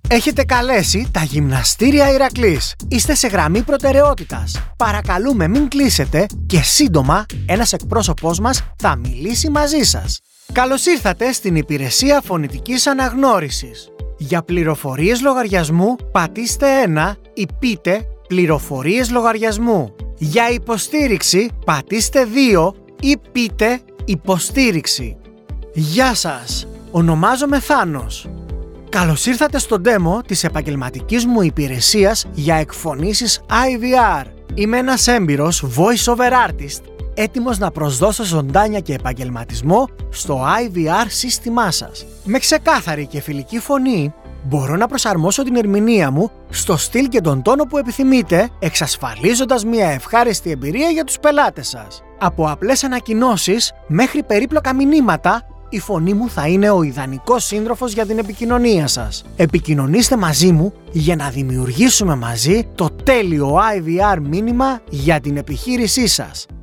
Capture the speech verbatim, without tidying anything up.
Έχετε καλέσει τα γυμναστήρια Ηρακλής. Είστε σε γραμμή προτεραιότητας. Παρακαλούμε μην κλείσετε και σύντομα ένας εκπρόσωπός μας θα μιλήσει μαζί σας. Καλώς ήρθατε στην υπηρεσία φωνητικής αναγνώρισης. Για πληροφορίες λογαριασμού πατήστε ένα ή πείτε πληροφορίες λογαριασμού. Για υποστήριξη πατήστε δύο ή πείτε υποστήριξη. Γεια σας, ονομάζομαι Θάνος. Καλώς ήρθατε στο demo της επαγγελματικής μου υπηρεσίας για εκφωνήσεις άι βι αρ. Είμαι ένας έμπειρος voice-over artist, έτοιμος να προσδώσω ζωντάνια και επαγγελματισμό στο άι βι αρ σύστημά σας. Με ξεκάθαρη και φιλική φωνή μπορώ να προσαρμόσω την ερμηνεία μου στο στυλ και τον τόνο που επιθυμείτε, εξασφαλίζοντας μια ευχάριστη εμπειρία για τους πελάτες σας. Από απλές ανακοινώσεις μέχρι περίπλοκα μηνύματα, η φωνή μου θα είναι ο ιδανικός σύντροφος για την επικοινωνία σας. Επικοινωνήστε μαζί μου για να δημιουργήσουμε μαζί το τέλειο άι βι αρ μήνυμα για την επιχείρησή σας.